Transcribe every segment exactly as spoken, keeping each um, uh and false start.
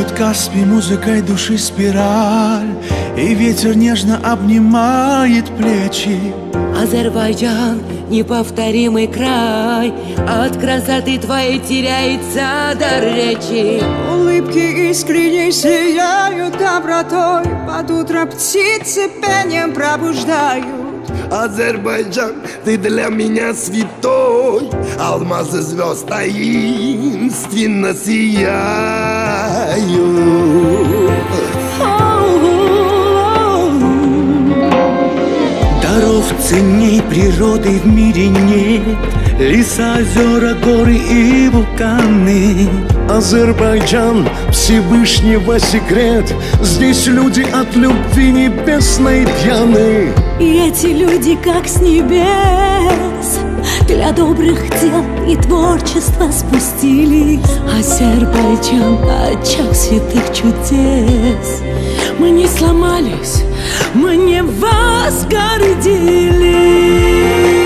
Танцует Каспий музыкой души спираль, и ветер нежно обнимает плечи. Азербайджан — неповторимый край, от красоты твоей теряется дар речи. Улыбки искренне сияют добротой, под утро птицы пением пробуждают. Азербайджан, ты для меня святой, алмазы звезд таинственно сияют. Даров ценней природы в мире нет, леса, озера, горы и вулканы. Азербайджан — Всевышнего секрет, здесь люди от любви небесной пьяны. И эти люди как с небес для добрых дел и творчества спустились. Азербайджан — очаг святых чудес. Мы не сломались, мы не возгордились.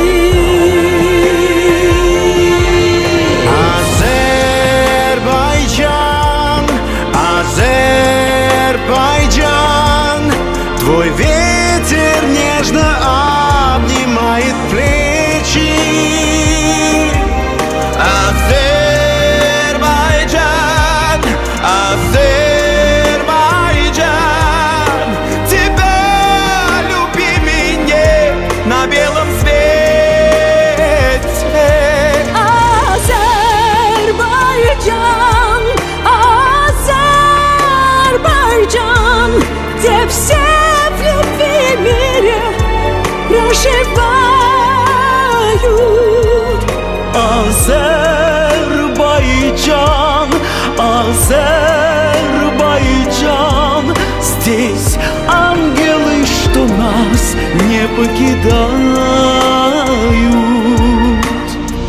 Азербайджан, твой ветер нежно обнимает плечи. Азербайджан, Азербайджан, тебя, любимый, нет на белом свете. Азербайджан, Азербайджан, где все в любви мире проживают. Азербайджан, Азербайджан, здесь ангелы, что нас не покидают.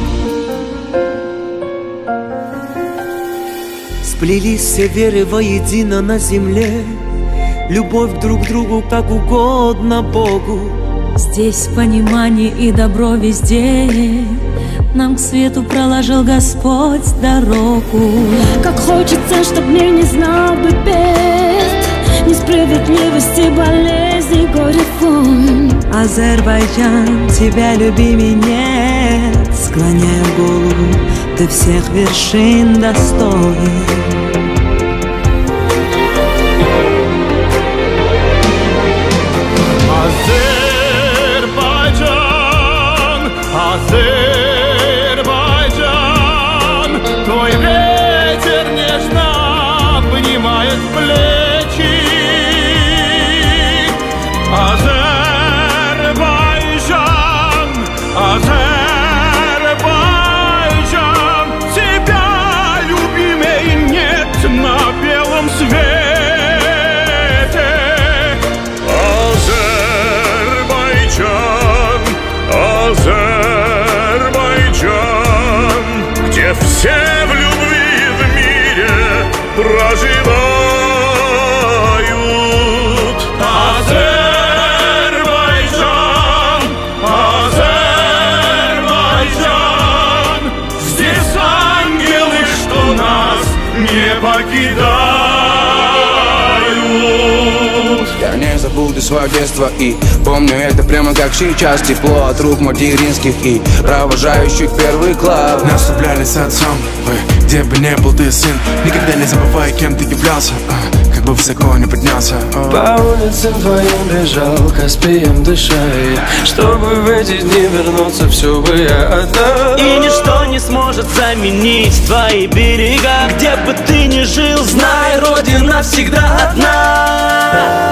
Сплелись все веры воедино на земле, любовь друг к другу, как угодно Богу. Здесь понимание и добро везде, нам к свету проложил Господь дорогу. Как хочется, чтоб мир не знал бы бед, несправедливости, болезни, горе, войн. Азербайджан, тебя, любимый, нет. Склоняю голову, ты всех вершин достоин. Азербайджан, Азербайджан, твой ветер нежно обнимает плечи. Азербайджан, Азербайджан, тебя, любимый, нет на белом свете. Азербайджан, где все в любви в мире проживают. Азербайджан, Азербайджан, здесь ангелы, что нас не покидают. Я не забуду свое детство и помню это прямо как сейчас. Тепло от рук материнских и провожающих первый класс. Нас собрали с отцом, вы, где бы не был ты, сын, никогда не забывай, кем ты являлся, как бы высоко не поднялся. По улицам твоим бежал, Каспием дыша, чтобы в эти дни вернуться, все бы я отдал. И ничто не сможет заменить твои берега. Где бы ты ни жил, знай, Родина всегда одна.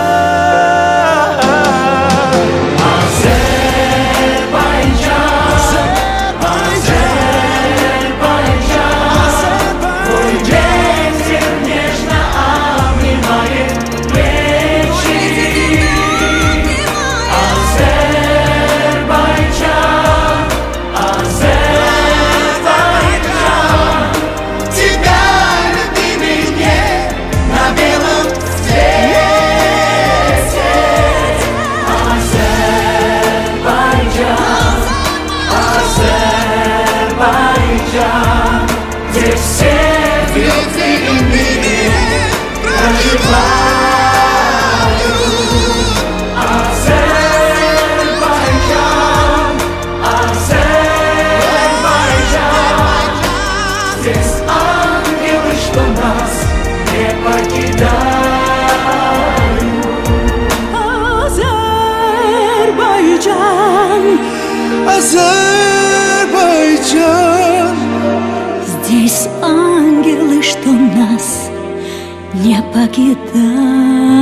Где все в любви Азербайджан, Азербайджан, здесь ангелы, что нас не покидают. Азербайджан, Азербайджан, здесь ангелы, что нас не покидают.